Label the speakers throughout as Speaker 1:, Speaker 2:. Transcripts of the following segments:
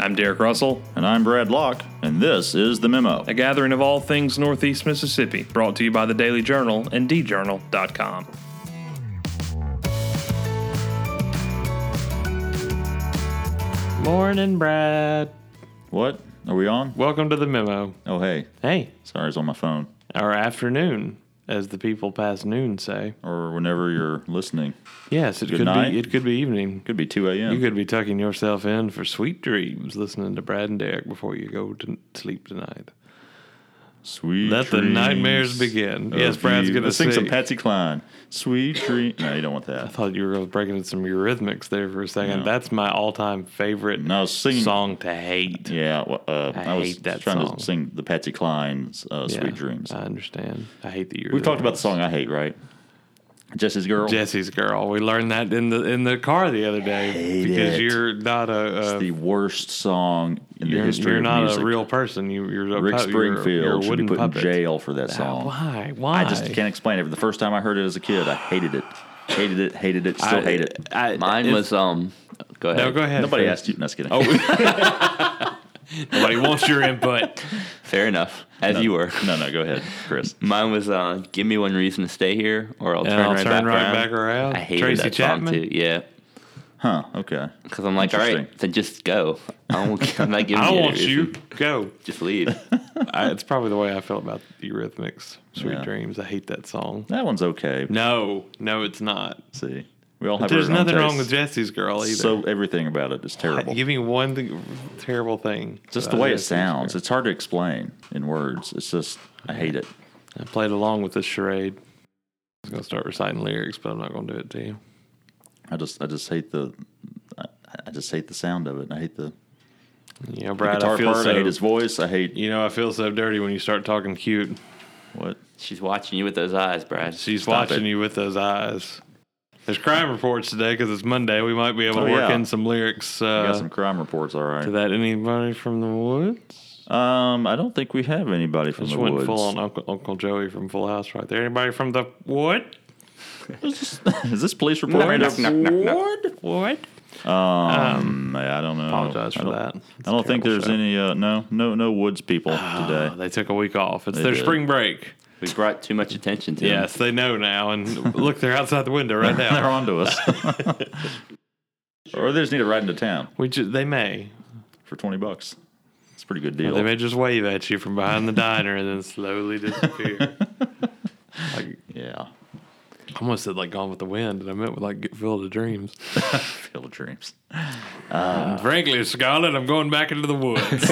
Speaker 1: I'm Derek Russell,
Speaker 2: And I'm Brad Locke, and this is The Memo.
Speaker 1: a gathering of all things Northeast Mississippi, brought to you by the Daily Journal and djournal.com. Morning, Brad.
Speaker 2: What? Are we on?
Speaker 1: Welcome to The Memo.
Speaker 2: Oh, hey.
Speaker 1: Hey,
Speaker 2: Sorry, it's on my phone.
Speaker 1: our afternoon, as the people past noon say.
Speaker 2: Or whenever you're listening.
Speaker 1: Yes, it
Speaker 2: Good
Speaker 1: could
Speaker 2: night.
Speaker 1: be. It could be evening.
Speaker 2: Could be 2 a.m.
Speaker 1: You could be tucking yourself in for sweet dreams, listening to Brad and Derek before you go to sleep tonight.
Speaker 2: Sweet
Speaker 1: Let the
Speaker 2: dreams
Speaker 1: nightmares begin.
Speaker 2: of
Speaker 1: Yes, Brad's
Speaker 2: you.
Speaker 1: going to
Speaker 2: Let's sing some
Speaker 1: sing.
Speaker 2: Patsy Cline. Sweet dream. No, you don't want
Speaker 1: I
Speaker 2: that.
Speaker 1: thought you were breaking in some Eurythmics there for a second.
Speaker 2: No.
Speaker 1: That's my all-time favorite
Speaker 2: No, I was singing.
Speaker 1: song to hate.
Speaker 2: Yeah, well, I was
Speaker 1: hate that
Speaker 2: trying
Speaker 1: song.
Speaker 2: to sing the Patsy Cline's
Speaker 1: Yeah,
Speaker 2: Sweet Dreams.
Speaker 1: I understand. I hate the Eurythmics.
Speaker 2: We've talked about the song I hate, right? Jesse's Girl.
Speaker 1: Jesse's Girl. We learned that in the car the other day
Speaker 2: Hate
Speaker 1: because
Speaker 2: it.
Speaker 1: you're not
Speaker 2: It's the worst song in the history
Speaker 1: you're
Speaker 2: of
Speaker 1: not
Speaker 2: music.
Speaker 1: a real person. You're a
Speaker 2: Rick
Speaker 1: You're
Speaker 2: Springfield
Speaker 1: a
Speaker 2: should be
Speaker 1: wooden
Speaker 2: put in
Speaker 1: puppet.
Speaker 2: jail for that song.
Speaker 1: Why?
Speaker 2: I just can't explain it. The first time I heard it as a kid, I hated it. Hated it, still hate it.
Speaker 3: Mine was go ahead.
Speaker 1: No, go ahead.
Speaker 2: Nobody
Speaker 1: Chris.
Speaker 2: asked you. No, just kidding.
Speaker 1: Oh, nobody wants your input.
Speaker 3: Fair enough. As you were.
Speaker 2: No, go ahead, Chris.
Speaker 3: Mine was give me one reason to stay here, or I'll
Speaker 1: And
Speaker 3: turn,
Speaker 1: I'll
Speaker 3: right,
Speaker 1: turn
Speaker 3: back
Speaker 1: right
Speaker 3: around.
Speaker 1: back around.
Speaker 3: I hated
Speaker 1: Tracy
Speaker 3: that
Speaker 1: Chapman?
Speaker 3: song too. Yeah,
Speaker 2: Huh, okay.
Speaker 3: because I'm like, all right,
Speaker 2: Interesting.
Speaker 3: then just go. I'm not giving
Speaker 1: I
Speaker 3: you
Speaker 1: don't
Speaker 3: any
Speaker 1: want you.
Speaker 3: reason.
Speaker 1: Go.
Speaker 3: Just leave.
Speaker 1: It's probably the way I felt about the Eurythmics. Sweet
Speaker 2: Yeah.
Speaker 1: Dreams. I hate that song.
Speaker 2: That one's okay.
Speaker 1: No, it's not.
Speaker 2: See, we all have
Speaker 1: There's
Speaker 2: our own
Speaker 1: nothing wrong
Speaker 2: tastes.
Speaker 1: with Jesse's Girl either.
Speaker 2: So everything about it is terrible.
Speaker 1: Give me one terrible thing.
Speaker 2: Just the
Speaker 1: about
Speaker 2: way it
Speaker 1: Jesse's
Speaker 2: sounds.
Speaker 1: Girl.
Speaker 2: It's hard to explain in words. It's just, I hate it.
Speaker 1: I played along with this charade. I was going to start reciting lyrics, but I'm not going to do it to you.
Speaker 2: I just hate the, I just hate the sound of it. I hate the
Speaker 1: You know, Brad,
Speaker 2: guitar
Speaker 1: I feel
Speaker 2: part.
Speaker 1: so.
Speaker 2: I hate his voice. I hate
Speaker 1: I feel so dirty when you start talking cute.
Speaker 2: what?
Speaker 3: She's watching you with those eyes, Brad.
Speaker 1: She's
Speaker 2: Stop
Speaker 1: watching
Speaker 2: it.
Speaker 1: you with those eyes. There's crime reports today because it's Monday. We might be able to
Speaker 2: Oh,
Speaker 1: work
Speaker 2: yeah.
Speaker 1: in some lyrics
Speaker 2: I got some crime reports. All
Speaker 1: to
Speaker 2: right.
Speaker 1: that. Anybody from the woods?
Speaker 2: I don't think we have anybody from
Speaker 1: Just
Speaker 2: the
Speaker 1: went
Speaker 2: woods.
Speaker 1: full on Uncle Joey from Full House right there. Anybody from the wood?
Speaker 2: Is this police report?
Speaker 1: Knock, knock, knock, knock.
Speaker 2: Wood?
Speaker 1: Wood?
Speaker 2: I don't know.
Speaker 1: Apologize for
Speaker 2: I don't-
Speaker 1: that.
Speaker 2: I don't think there's any. No woods people today.
Speaker 1: They took a week off. It's
Speaker 2: They
Speaker 1: their
Speaker 2: did.
Speaker 1: spring break.
Speaker 3: We brought too much attention to him.
Speaker 1: Yes, they know now. And look, they're outside the window right
Speaker 2: They're
Speaker 1: now.
Speaker 2: on to us. Or they just need to ride into town
Speaker 1: They may.
Speaker 2: for $20. It's a pretty good
Speaker 1: Or
Speaker 2: deal.
Speaker 1: they may just wave at you from behind the diner and then slowly disappear.
Speaker 2: Yeah.
Speaker 1: I almost said like Gone with the Wind, and I meant with like Field of Dreams.
Speaker 2: Field of Dreams.
Speaker 1: And frankly, Scarlett, I'm going back into the woods.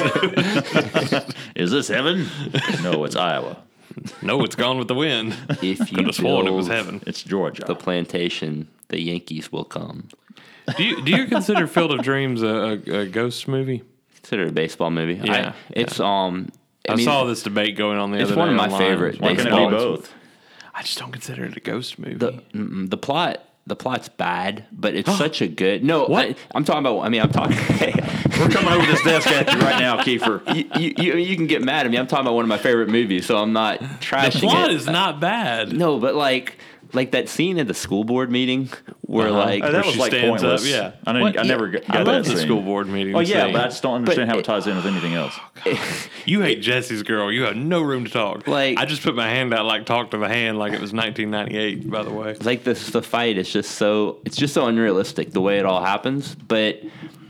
Speaker 2: Is this heaven? No, it's Iowa.
Speaker 1: No, it's Gone with the Wind.
Speaker 3: If you
Speaker 1: Could have sworn it was
Speaker 3: build
Speaker 1: heaven.
Speaker 2: It's Georgia.
Speaker 3: the plantation, the Yankees will come.
Speaker 1: Do you consider Field of Dreams a ghost movie?
Speaker 3: Consider it a baseball movie.
Speaker 1: Yeah,
Speaker 3: It's
Speaker 1: I
Speaker 3: mean,
Speaker 1: saw this debate going on the
Speaker 3: it's
Speaker 1: other
Speaker 3: one
Speaker 1: day
Speaker 3: of my
Speaker 1: online.
Speaker 3: favorite
Speaker 2: Why can it
Speaker 3: baseball.
Speaker 2: be both?
Speaker 1: I just don't consider it a ghost movie.
Speaker 3: The plot's bad, but it's such a good. No,
Speaker 1: What?
Speaker 3: I'm talking about. I mean, I'm talking.
Speaker 2: We're coming over this desk at you right now, Kiefer.
Speaker 3: you can get mad at me. I'm talking about one of my favorite movies, so I'm not
Speaker 1: the
Speaker 3: trashing
Speaker 1: plot
Speaker 3: it.
Speaker 1: is not bad.
Speaker 3: No, but like that scene at the school board meeting where like
Speaker 2: that was
Speaker 1: she
Speaker 2: like
Speaker 1: stands
Speaker 2: pointless.
Speaker 1: up, yeah.
Speaker 2: I never got
Speaker 1: I
Speaker 2: that
Speaker 1: love the
Speaker 2: scene.
Speaker 1: school board meeting.
Speaker 2: Oh yeah,
Speaker 1: scene.
Speaker 2: but I just don't understand
Speaker 3: But
Speaker 2: how it ties in with anything else.
Speaker 1: You hate Jesse's Girl. You have no room to talk.
Speaker 3: Like-
Speaker 1: I just put my hand out like talk to the hand like it was 1998, by the way.
Speaker 3: like the fight is just so unrealistic the way it all happens. But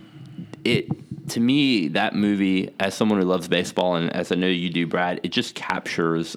Speaker 3: to me, that movie, as someone who loves baseball and as I know you do, Brad, it just captures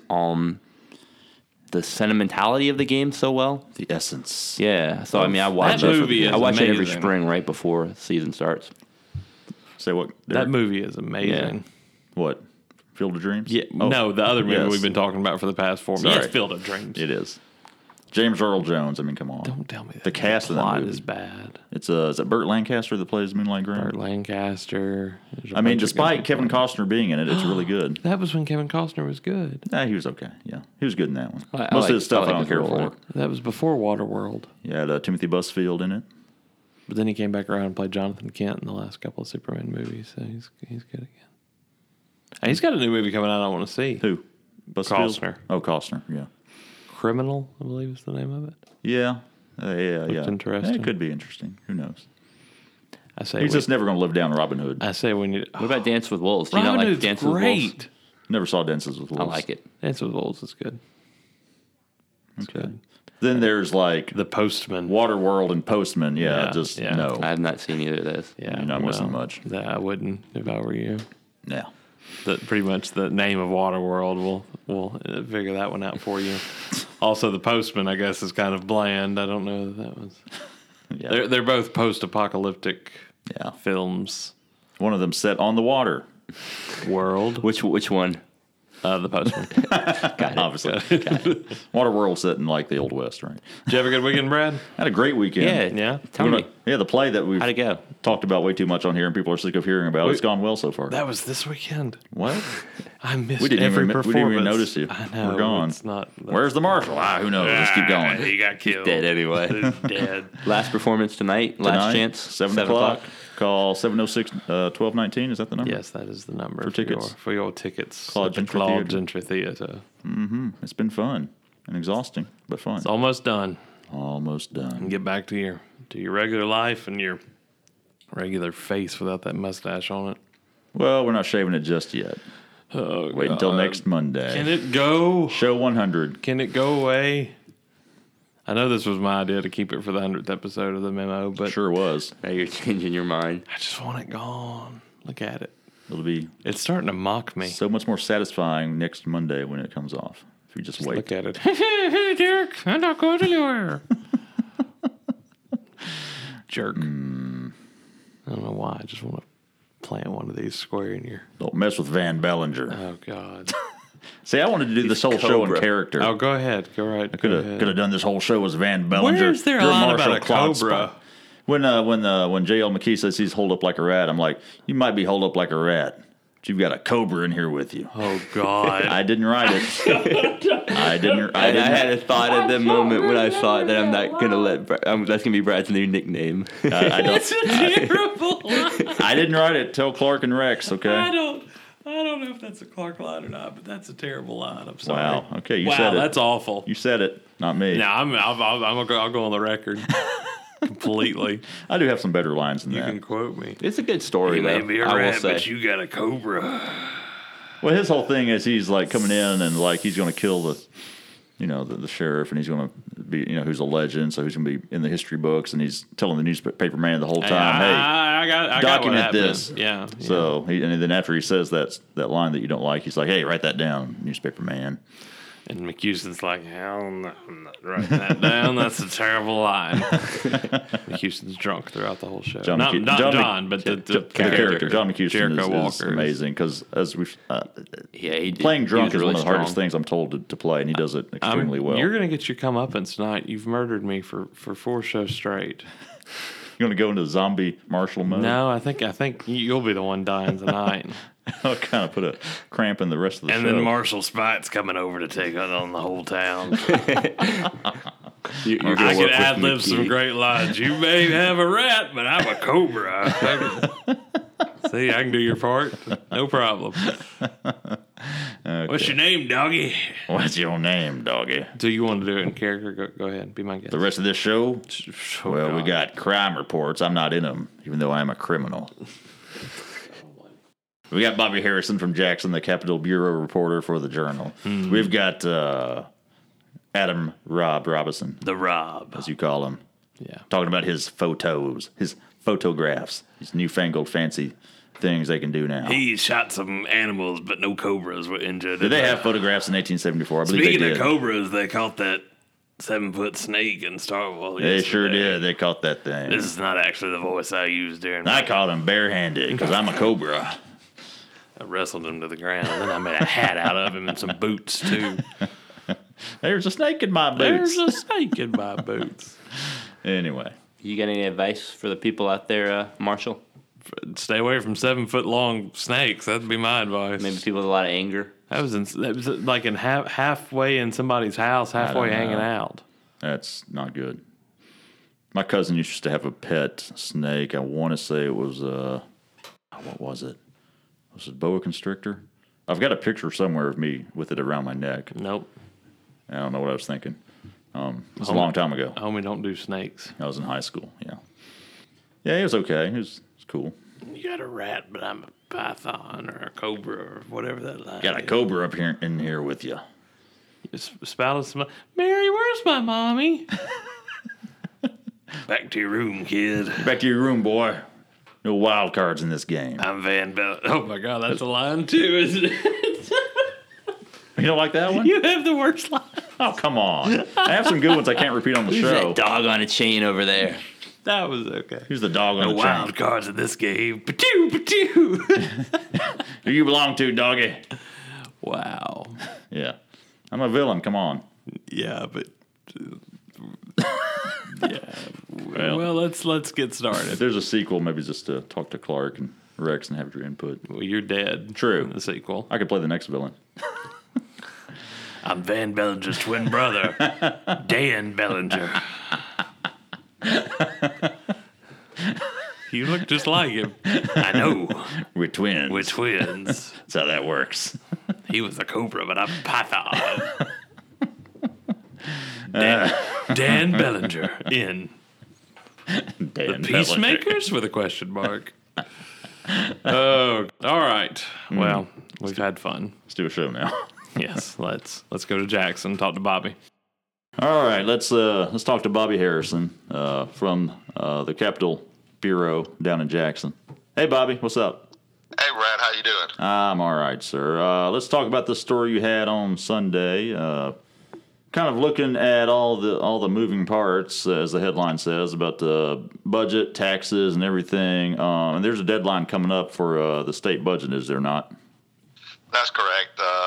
Speaker 3: the sentimentality of the game so well.
Speaker 2: The essence.
Speaker 3: Yeah. So I mean, I watch
Speaker 1: that
Speaker 3: it.
Speaker 1: movie is
Speaker 3: I watch it every
Speaker 1: amazing.
Speaker 3: spring right before the season starts.
Speaker 2: Say what?
Speaker 1: That
Speaker 2: Derek?
Speaker 1: movie is amazing.
Speaker 2: What? Field of Dreams?
Speaker 1: Yeah.
Speaker 2: Oh,
Speaker 1: No, the other movie
Speaker 2: yes.
Speaker 1: we've been talking about for the past 4 minutes.
Speaker 2: Sorry.
Speaker 1: It's Field of Dreams.
Speaker 2: It is. James Earl Jones. I mean, come on.
Speaker 1: Don't tell me that.
Speaker 2: The cast of that
Speaker 1: plot
Speaker 2: movie.
Speaker 1: is bad.
Speaker 2: It's is it Burt Lancaster that plays Moonlight Green?
Speaker 1: Burt Lancaster. There's a
Speaker 2: I mean,
Speaker 1: bunch of
Speaker 2: despite
Speaker 1: good
Speaker 2: Kevin
Speaker 1: people.
Speaker 2: Costner being in it, it's really good.
Speaker 1: That was when Kevin Costner was good.
Speaker 2: He was okay. Yeah, he was good in that one.
Speaker 3: I
Speaker 2: Most
Speaker 3: like-
Speaker 2: of his stuff
Speaker 3: I
Speaker 2: I,
Speaker 3: like
Speaker 2: don't
Speaker 3: his
Speaker 2: care
Speaker 3: role in
Speaker 2: for.
Speaker 3: it.
Speaker 1: That was before Waterworld.
Speaker 2: You had Timothy Busfield in it.
Speaker 1: But then he came back around and played Jonathan Kent in the last couple of Superman movies, so he's good again. And he's got a new movie coming out I want to see.
Speaker 2: Who? Busfield?
Speaker 1: Costner.
Speaker 2: Oh, Costner. Yeah.
Speaker 1: Criminal, I believe is the name of it.
Speaker 2: Yeah. Yeah.
Speaker 1: interesting.
Speaker 2: It could be interesting. Who knows?
Speaker 1: I say
Speaker 2: He's just never going to live down Robin Hood.
Speaker 1: I say when you.
Speaker 3: What about Dance with Wolves? Do you
Speaker 1: Robin
Speaker 3: not like
Speaker 1: Hood's
Speaker 3: Dance with Wolves?
Speaker 1: great.
Speaker 2: Never saw Dances with Wolves.
Speaker 3: I like it.
Speaker 1: Dance with Wolves is good.
Speaker 2: Okay. Then there's like
Speaker 1: The Postman.
Speaker 2: Waterworld and Postman. Yeah, just
Speaker 1: yeah.
Speaker 2: no.
Speaker 3: I have not seen either of those.
Speaker 1: Yeah,
Speaker 2: You're not missing much.
Speaker 1: I wouldn't if I were you.
Speaker 2: Yeah.
Speaker 1: Pretty much the name of Waterworld will figure that one out for you. Also, The Postman, I guess, is kind of bland. I don't know that was.
Speaker 2: Yeah.
Speaker 1: They're both post-apocalyptic
Speaker 2: Yeah.
Speaker 1: films.
Speaker 2: One of them set on the water.
Speaker 1: World,
Speaker 3: Which one?
Speaker 1: The Postman.
Speaker 3: Got it.
Speaker 2: Obviously. Waterworld set in like the Old West, right?
Speaker 1: Did you have a good weekend, Brad?
Speaker 2: Had a great weekend.
Speaker 3: Yeah.
Speaker 1: Yeah?
Speaker 3: Tell me.
Speaker 2: Yeah, the play that we've
Speaker 3: How'd it go?
Speaker 2: talked about way too much on here and people are sick of hearing about. It's gone well so far.
Speaker 1: That was this weekend.
Speaker 2: What?
Speaker 1: I missed
Speaker 2: We didn't
Speaker 1: every
Speaker 2: even- we
Speaker 1: performance.
Speaker 2: didn't even notice you.
Speaker 1: I know.
Speaker 2: We're gone.
Speaker 1: It's not.
Speaker 2: Where's the marshal? Who knows? Let's keep going.
Speaker 1: He got killed.
Speaker 3: Dead anyway.
Speaker 1: He's dead.
Speaker 3: Last performance tonight. Last
Speaker 2: Tonight,
Speaker 3: chance.
Speaker 2: 7 o'clock. Call 706-1219. Is that the number?
Speaker 1: Yes, that is the number
Speaker 2: For tickets.
Speaker 1: For your tickets.
Speaker 2: Claude
Speaker 1: at the
Speaker 2: Gentry
Speaker 1: Claude
Speaker 2: Theater.
Speaker 1: Gentry Theater.
Speaker 2: It's been fun and exhausting, but fun.
Speaker 1: It's almost done.
Speaker 2: Almost done.
Speaker 1: And get back to your regular life and your regular face without that mustache on it.
Speaker 2: Well, we're not shaving it just yet.
Speaker 1: Oh,
Speaker 2: Wait until next Monday.
Speaker 1: Can it go?
Speaker 2: Show 100.
Speaker 1: Can it go away? I know this was my idea to keep it for the 100th episode of the memo, but
Speaker 2: Sure was.
Speaker 3: Now you're changing your mind.
Speaker 1: I just want it gone. Look at it.
Speaker 2: It'll be
Speaker 1: It's starting to mock me.
Speaker 2: so much more satisfying next Monday when it comes off. If you just wait.
Speaker 1: Look at it. Hey, Dirk, I'm not going anywhere. Jerk. I don't know why. I just want to plant one of these square in your.
Speaker 2: Don't mess with Van Bellinger.
Speaker 1: Oh, God.
Speaker 2: See, I wanted to do this whole show in
Speaker 3: Cobra.
Speaker 2: character.
Speaker 1: Oh, go ahead. Go right.
Speaker 2: Could have done this whole show as Van Bellinger.
Speaker 1: Where is there a
Speaker 2: You're
Speaker 1: line
Speaker 2: Marshall
Speaker 1: about a
Speaker 2: Claude
Speaker 1: cobra?
Speaker 2: Spot. When J.L. McKee says he's holed up like a rat, I'm like, you might be holed up like a rat, but you've got a cobra in here with you.
Speaker 1: Oh, God.
Speaker 2: I didn't write it. I didn't.
Speaker 3: I had a thought at the moment when I thought that I'm not gonna let. That's gonna be Brad's new nickname.
Speaker 2: I don't.
Speaker 1: It's a terrible line.
Speaker 2: I didn't write it. Tell Clark and Rex. Okay.
Speaker 1: I don't know if that's a Clark line or not, but that's a terrible line. I'm sorry.
Speaker 2: Wow. Okay. You
Speaker 1: Wow,
Speaker 2: said it.
Speaker 1: that's awful.
Speaker 2: You said it, not me.
Speaker 1: No, I'll go on the record completely.
Speaker 2: I do have some better lines than
Speaker 1: You
Speaker 2: that.
Speaker 1: can quote me.
Speaker 3: It's a good story,
Speaker 1: You
Speaker 3: though.
Speaker 1: may be a
Speaker 3: I will
Speaker 1: rat,
Speaker 3: say.
Speaker 1: but you got a cobra.
Speaker 2: Well, his whole thing is he's like coming in and like he's going to kill the sheriff, and he's going to be who's a legend, so he's going to be in the history books, and he's telling the newspaper man the whole time,
Speaker 1: I got what
Speaker 2: document
Speaker 1: happened.
Speaker 2: this.
Speaker 1: Yeah.
Speaker 2: So and then after he says that line that you don't like, he's like, hey, write that down, newspaper man.
Speaker 1: And McHouston's like, hell no, I'm not writing that down. That's a terrible line. McHouston's drunk throughout the whole show.
Speaker 2: John
Speaker 1: Not
Speaker 2: McHu-
Speaker 1: John,
Speaker 2: John
Speaker 1: John, but the
Speaker 2: The character, John McHuston,
Speaker 1: Jericho
Speaker 2: is
Speaker 1: Walker.
Speaker 2: amazing because as we've
Speaker 3: Yeah, he did.
Speaker 2: playing drunk
Speaker 3: he
Speaker 2: is
Speaker 3: was
Speaker 2: one
Speaker 3: really
Speaker 2: of the hardest
Speaker 3: strong.
Speaker 2: things I'm told to play, and he does it extremely well.
Speaker 1: You're going to get your comeuppance tonight. You've murdered me for 4 shows straight.
Speaker 2: You're going to go into zombie martial mode.
Speaker 1: No, I think you'll be the one dying tonight.
Speaker 2: I'll kind of put a cramp in the rest of the
Speaker 1: And
Speaker 2: show.
Speaker 1: then Marshall Spite's coming over to take on the whole town.
Speaker 3: You're gonna
Speaker 1: I
Speaker 3: work
Speaker 1: can
Speaker 3: with
Speaker 1: ad lib some
Speaker 3: McKee.
Speaker 1: great lines. You may have a rat, but I'm a cobra. See, I can do your part. No problem.
Speaker 2: Okay.
Speaker 1: What's your name, doggy?
Speaker 2: What's your name, doggy?
Speaker 1: Do you want to do it in character? Go ahead. Be my guest.
Speaker 2: The rest of this show?
Speaker 1: Oh,
Speaker 2: Well, we
Speaker 1: God.
Speaker 2: got crime reports. I'm not in them, even though I am a criminal. We got Bobby Harrison from Jackson, the Capitol Bureau reporter for the Journal. We've got Adam Rob Robinson,
Speaker 1: the Rob.
Speaker 2: as you call him,
Speaker 1: Yeah.
Speaker 2: talking about his photos, his photographs, these newfangled fancy things they can do now.
Speaker 1: He shot some animals, but no cobras were injured.
Speaker 2: Did they have photographs in 1874? I believe
Speaker 1: Speaking
Speaker 2: they
Speaker 1: of
Speaker 2: did.
Speaker 1: cobras, they caught that 7-foot snake in Star Wars.
Speaker 2: They sure
Speaker 1: yesterday.
Speaker 2: did. They caught that thing.
Speaker 1: This is not actually the voice I used during.
Speaker 2: I caught him barehanded because I'm a cobra.
Speaker 1: I wrestled him to the ground, and then I made a hat out of him and some boots too.
Speaker 2: There's a snake in my boots.
Speaker 1: There's a snake in my boots.
Speaker 2: Anyway,
Speaker 3: You got any advice for the people out there, Marshall?
Speaker 1: Stay away from 7-foot long snakes. That'd be my advice.
Speaker 3: Maybe people with a lot of anger.
Speaker 1: That was like in halfway in somebody's house, halfway
Speaker 2: know.
Speaker 1: hanging out.
Speaker 2: that's not good. My cousin used to have a pet snake. I want to say it was what was it? Was it boa constrictor? I've got a picture somewhere of me with it around my neck.
Speaker 1: Nope.
Speaker 2: I don't know what I was thinking. It was a long time ago.
Speaker 1: Homie, don't do snakes.
Speaker 2: I was in high school. Yeah. Yeah, he was okay. He was cool.
Speaker 1: You got a rat, but I'm a python or a cobra or whatever that line
Speaker 2: Got a
Speaker 1: is.
Speaker 2: cobra up here in here with you.
Speaker 1: Spouted some. Mary, where's my mommy? Back to your room, kid.
Speaker 2: Back to your room, boy. No wild cards in this game.
Speaker 1: I'm Van Bell. Oh my God, that's a line too, isn't it?
Speaker 2: You don't like that one?
Speaker 1: You have the worst line.
Speaker 2: Oh, come on. I have some good ones I can't repeat on the
Speaker 3: Who's
Speaker 2: show.
Speaker 3: that dog on a chain over there?
Speaker 1: That was okay.
Speaker 2: Who's the dog on
Speaker 1: No
Speaker 2: the
Speaker 1: wild
Speaker 2: chain?
Speaker 1: cards in this game. Patoo, patoo.
Speaker 2: Who you belong to, doggy?
Speaker 1: Wow.
Speaker 2: Yeah. I'm a villain. Come on.
Speaker 1: Yeah, but
Speaker 2: Well,
Speaker 1: let's get
Speaker 2: if
Speaker 1: started.
Speaker 2: there's a sequel, maybe just talk to Clark and Rex and have your input.
Speaker 1: Well, you're dead.
Speaker 2: True.
Speaker 1: In the sequel.
Speaker 2: I could play the next villain.
Speaker 1: I'm Van Bellinger's twin brother, Dan Bellinger. You look just like him. I know.
Speaker 2: We're twins.
Speaker 1: We're twins.
Speaker 2: That's how that works.
Speaker 1: He was a cobra, but I'm a python. Dan Bellinger in
Speaker 2: Dan
Speaker 1: Peacemakers with a question mark. Oh, all right. Well, we've had fun.
Speaker 2: Let's do a show now.
Speaker 1: Yes, let's go to Jackson, talk to Bobby.
Speaker 2: All right, let's talk to Bobby Harrison from the Capitol Bureau down in Jackson. Hey, Bobby, what's up?
Speaker 4: Hey, Brad, how you doing?
Speaker 2: I'm all right, sir. Let's talk about the story you had on Sunday. Kind of looking at all the moving parts, as the headline says, about the budget, taxes, and everything. And there's a deadline coming up for the state budget, is there not?
Speaker 4: That's correct.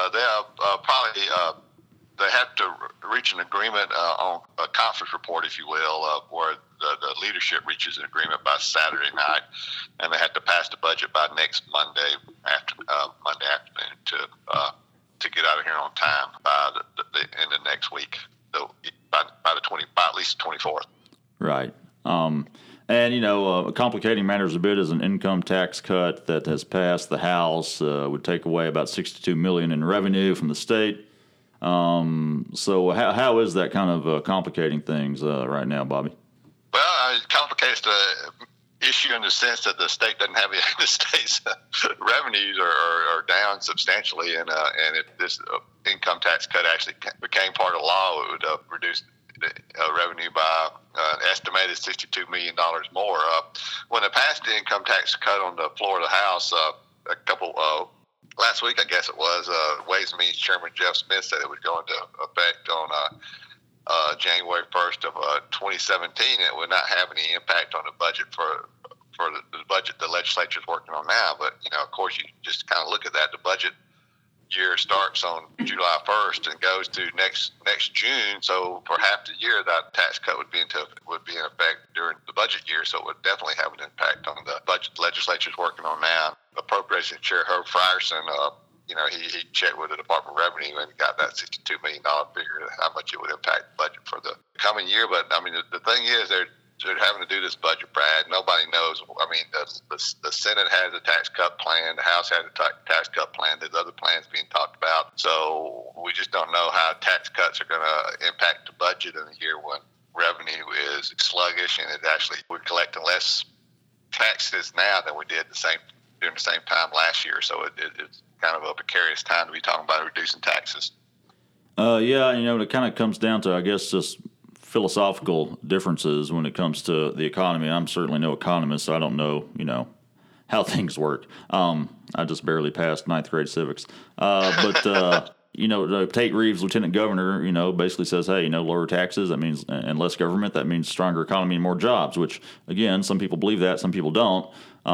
Speaker 4: They have to reach an agreement on a conference report, if you will, where the leadership reaches an agreement by Saturday night, and they have to pass the budget by next Monday afternoon to get out of here on time by the end of next week, by at least 24th.
Speaker 2: Right. And, complicating matters a bit is an income tax cut that has passed the House, would take away about $62 million in revenue from the state. So how is that kind of complicating things right now, Bobby?
Speaker 4: Well, it complicates the issue in the sense that the state doesn't have the state's revenues are down substantially, and if this income tax cut actually became part of law, it would reduce revenue by an estimated $62 million more. When they passed the income tax cut on the floor of the House last week, I guess it was, Ways and Means Chairman Jeff Smith said it would go into effect on January 1st of 2017. It would not have any impact on the budget for the budget the legislature is working on now. But, of course, you just kind of look at that. The budget year starts on July 1st and goes to next June. So for half the year, that tax cut would be in effect during the budget year. So it would definitely have an impact on the budget the legislature is working on now. Appropriations Chair Herb Frierson, he checked with the Department of Revenue and got that $62 million figure, how much it would impact the budget for the coming year. But, I mean, the thing is, they're having to do this budget, Brad. Nobody knows. I mean, the Senate has a tax cut plan. The House has a tax cut plan. There's other plans being talked about. So we just don't know how tax cuts are going to impact the budget in a year when revenue is sluggish and we're collecting less taxes now than we did during the same time last year. So it's kind of a precarious time to be talking about reducing taxes.
Speaker 2: It kind of comes down to, I guess, just philosophical differences when it comes to the economy. I'm certainly no economist, so I don't know, how things work. I just barely passed ninth grade civics. Tate Reeves, Lieutenant Governor, basically says, hey, lower taxes, that means, and less government, that means stronger economy and more jobs, which, again, some people believe that, some people don't.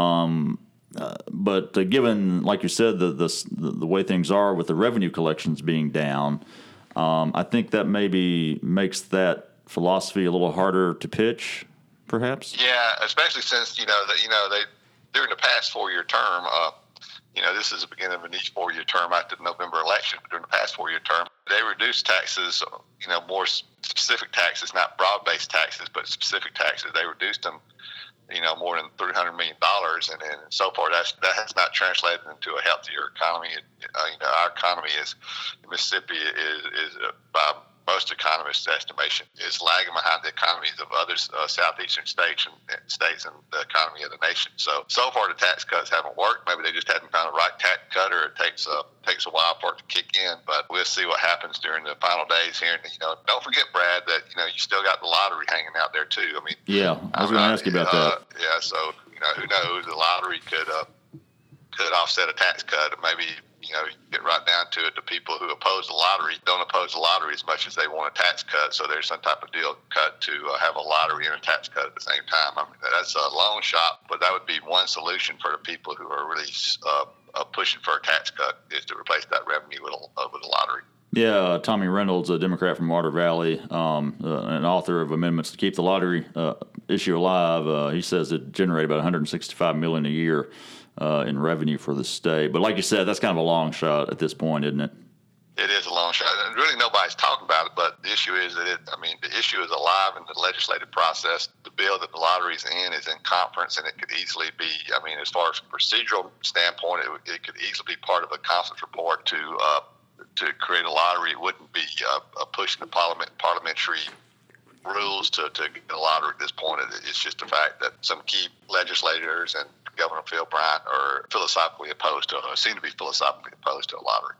Speaker 2: But given, like you said, the way things are with the revenue collections being down, I think that maybe makes that philosophy a little harder to pitch, perhaps.
Speaker 4: Yeah, especially since they during the past 4-year term, this is the beginning of a each 4-year term after the November election. During the past 4-year term, they reduced taxes, more specific taxes, not broad-based taxes, but specific taxes. They reduced them, more than $300 million, and so far that has not translated into a healthier economy. Our economy Mississippi is by most most economists' estimation, is lagging behind the economies of other southeastern states and the economy of the nation. So far the tax cuts haven't worked. Maybe they just haven't found the right tax cut, or it takes a while for it to kick in. But we'll see what happens during the final days here. And don't forget, Brad, that you still got the lottery hanging out there too. I mean,
Speaker 2: yeah, I was going to ask you about that.
Speaker 4: Yeah, so who knows? The lottery could offset a tax cut, and maybe get right down to it. The people who oppose the lottery don't oppose the lottery as much as they want a tax cut. So there's some type of deal cut to have a lottery and a tax cut at the same time. I mean, that's a long shot, but that would be one solution for the people who are really pushing for a tax cut, is to replace that revenue with a lottery.
Speaker 2: Yeah, Tommy Reynolds, a Democrat from Water Valley, an author of amendments to keep the lottery issue alive. He says it generated about $165 million a year in revenue for the state. But like you said, that's kind of a long shot at this point, isn't it?
Speaker 4: It is a long shot. And really nobody's talking about it, but the issue is that the issue is alive in the legislative process. The bill that the lottery's in is in conference, and it could easily be, as far as a procedural standpoint, it could easily be part of a conference report to create a lottery. It wouldn't be pushing the parliamentary rules to get a lottery at this point. It's just the fact that some key legislators and Governor Phil Bryant are seem to be philosophically opposed to a lottery.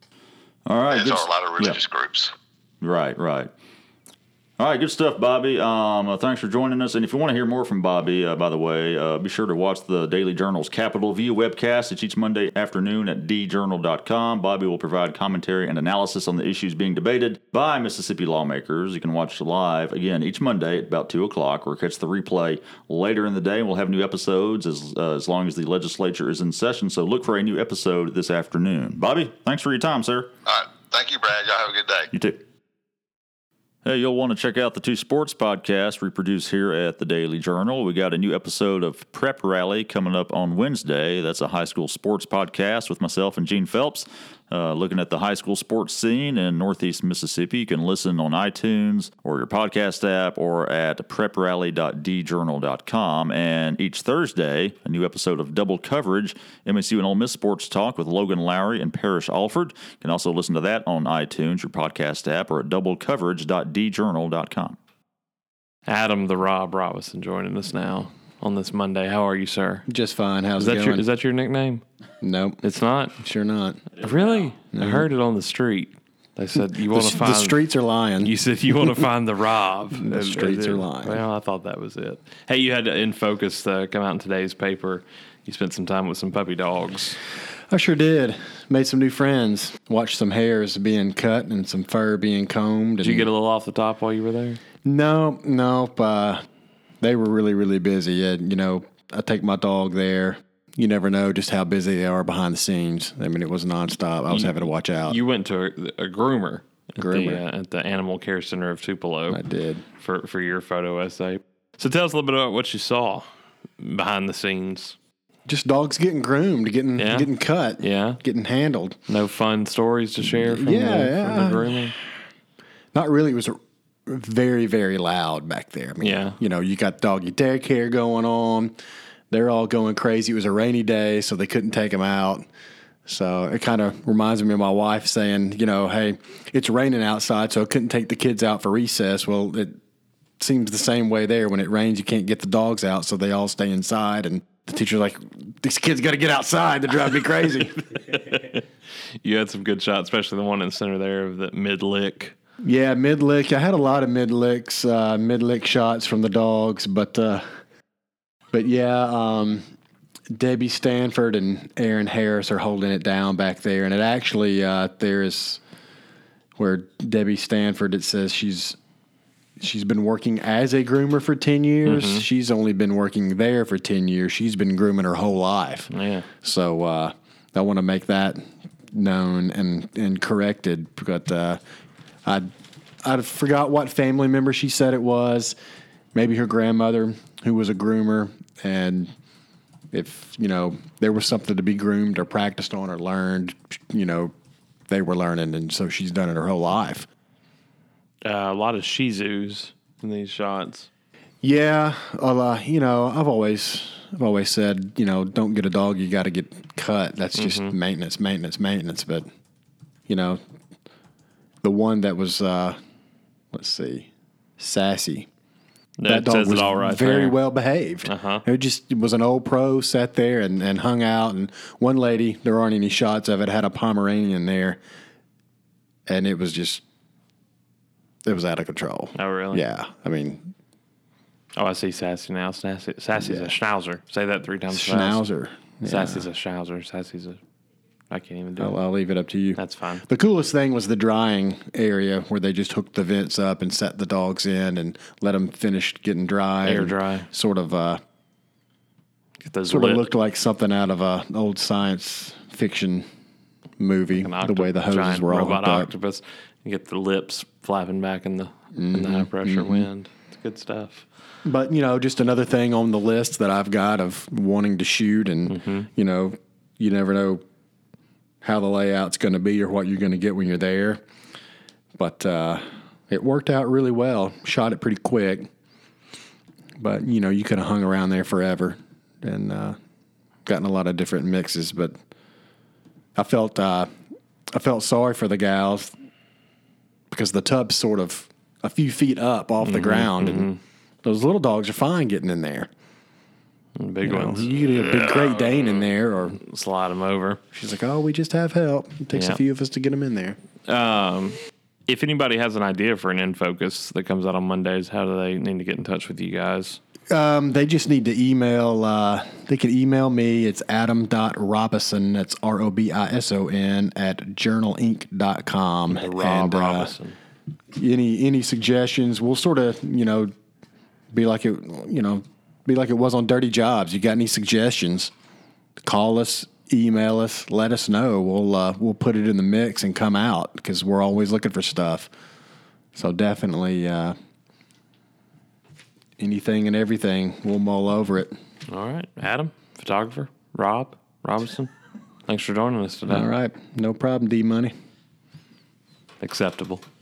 Speaker 2: All right.
Speaker 4: As are a lot of religious groups.
Speaker 2: Right. All right, good stuff, Bobby. Thanks for joining us. And if you want to hear more from Bobby, by the way, be sure to watch the Daily Journal's Capitol View webcast. It's each Monday afternoon at djournal.com. Bobby will provide commentary and analysis on the issues being debated by Mississippi lawmakers. You can watch live, again, each Monday at about 2 o'clock, or catch the replay later in the day. We'll have new episodes as long as the legislature is in session, so look for a new episode this afternoon. Bobby, thanks for your time, sir.
Speaker 4: All right. Thank you, Brad. Y'all have a good day.
Speaker 2: You too. Hey, you'll want to check out the two sports podcasts we produce here at the Daily Journal. We got a new episode of Prep Rally coming up on Wednesday. That's a high school sports podcast with myself and Gene Phelps, looking at the high school sports scene in Northeast Mississippi. You can listen on iTunes or your podcast app or at preprally.djournal.com. And each Thursday, a new episode of Double Coverage, MSU and Ole Miss Sports Talk with Logan Lowry and Parrish Alford. You can also listen to that on iTunes, your podcast app, or at doublecoverage.djournal.com.
Speaker 1: Adam the Rob Robinson joining us now on this Monday. How are you, sir?
Speaker 5: Just fine. How's it going?
Speaker 1: Is that your nickname?
Speaker 5: Nope.
Speaker 1: It's not?
Speaker 5: Sure not.
Speaker 1: Really? No. I heard it on the street. They said you want to find...
Speaker 5: The streets are lying.
Speaker 1: You said you want to find the Rob.
Speaker 5: The streets are lying.
Speaker 1: Well, I thought that was it. Hey, you had In Focus come out in today's paper. You spent some time with some puppy dogs.
Speaker 5: I sure did. Made some new friends. Watched some hairs being cut and some fur being combed.
Speaker 1: Did you get a little off the top while you were there?
Speaker 5: No. They were really, really busy. I take my dog there. You never know just how busy they are behind the scenes. I mean, it was nonstop. I was having to watch out.
Speaker 1: You went to a groomer. At the Animal Care Center of Tupelo.
Speaker 5: I did.
Speaker 1: For your photo essay. So tell us a little bit about what you saw behind the scenes.
Speaker 5: Just dogs getting groomed, getting cut, getting handled.
Speaker 1: No fun stories to share from the grooming?
Speaker 5: Not really. It was very, very loud back there. I mean, you got doggy daycare going on. They're all going crazy. It was a rainy day, so they couldn't take them out. So it kind of reminds me of my wife saying, hey, it's raining outside, so I couldn't take the kids out for recess. Well, it seems the same way there. When it rains, you can't get the dogs out, so they all stay inside. And the teacher's like, these kids got to get outside. They drive me crazy.
Speaker 1: You had some good shots, especially the one in the center there of the mid-lick.
Speaker 5: Yeah, mid-lick. I had a lot of mid-licks, mid-lick shots from the dogs, but Debbie Stanford and Aaron Harris are holding it down back there. And it actually, there's where Debbie Stanford, it says she's been working as a groomer for 10 years. Mm-hmm. She's only been working there for 10 years. She's been grooming her whole life.
Speaker 1: Yeah.
Speaker 5: So I want to make that known and corrected. But I forgot what family member she said it was. Maybe her grandmother, who was a groomer. And if, there was something to be groomed or practiced on or learned, they were learning. And so she's done it her whole life.
Speaker 1: A lot of Shih Tzus in these shots.
Speaker 5: Yeah. I've always said, don't get a dog, you got to get cut. That's just maintenance. But, the one that was let's see, Sassy.
Speaker 1: That
Speaker 5: dog
Speaker 1: says
Speaker 5: was
Speaker 1: it all right
Speaker 5: very
Speaker 1: there.
Speaker 5: well behaved. It was an old pro, sat there and hung out. And one lady, there aren't any shots of it, had a Pomeranian there, and it was out of control.
Speaker 1: Oh, really?
Speaker 5: Yeah. I mean,
Speaker 1: oh, I see Sassy now. Sassy's a Schnauzer. Say that 3 times fast.
Speaker 5: Schnauzer. Yeah.
Speaker 1: Sassy's a Schnauzer. Sassy's a... I can't even do it.
Speaker 5: I'll leave it up to you.
Speaker 1: That's fine.
Speaker 5: The coolest thing was the drying area where they just hooked the vents up and set the dogs in and let them finish getting dry.
Speaker 1: Air dry.
Speaker 5: Sort of
Speaker 1: Get those
Speaker 5: sort of looked like something out of an old science fiction movie, the way the hoses
Speaker 1: giant
Speaker 5: were all
Speaker 1: robot
Speaker 5: hooked up.
Speaker 1: octopus. You get the lips flapping back in the high pressure wind. It's good stuff.
Speaker 5: But, just another thing on the list that I've got of wanting to shoot and, you never know how the layout's going to be or what you're going to get when you're there. But it worked out really well. Shot it pretty quick. But, you could have hung around there forever and gotten a lot of different mixes. But I felt sorry for the gals because the tub's sort of a few feet up off the ground. And those little dogs are fine getting in there.
Speaker 1: Big ones.
Speaker 5: You get a big Great Dane in there, or
Speaker 1: Slide them over.
Speaker 5: she's like, "Oh, we just have help." It takes a few of us to get them in there.
Speaker 1: If anybody has an idea for an In Focus that comes out on Mondays, how do they need to get in touch with you guys?
Speaker 5: They just need to email. They can email me. It's adam.robison. That's ROBISON at journalinc.com.
Speaker 1: Rob Robinson.
Speaker 5: Any suggestions? We'll sort of be like it was on Dirty Jobs. You got any suggestions? Call us, email us, let us know. We'll put it in the mix and come out because we're always looking for stuff. So definitely anything and everything, we'll mull over it.
Speaker 1: All right. Adam, photographer, Rob Robinson. Thanks for joining us today.
Speaker 5: All right. No problem, D-Money.
Speaker 1: Acceptable.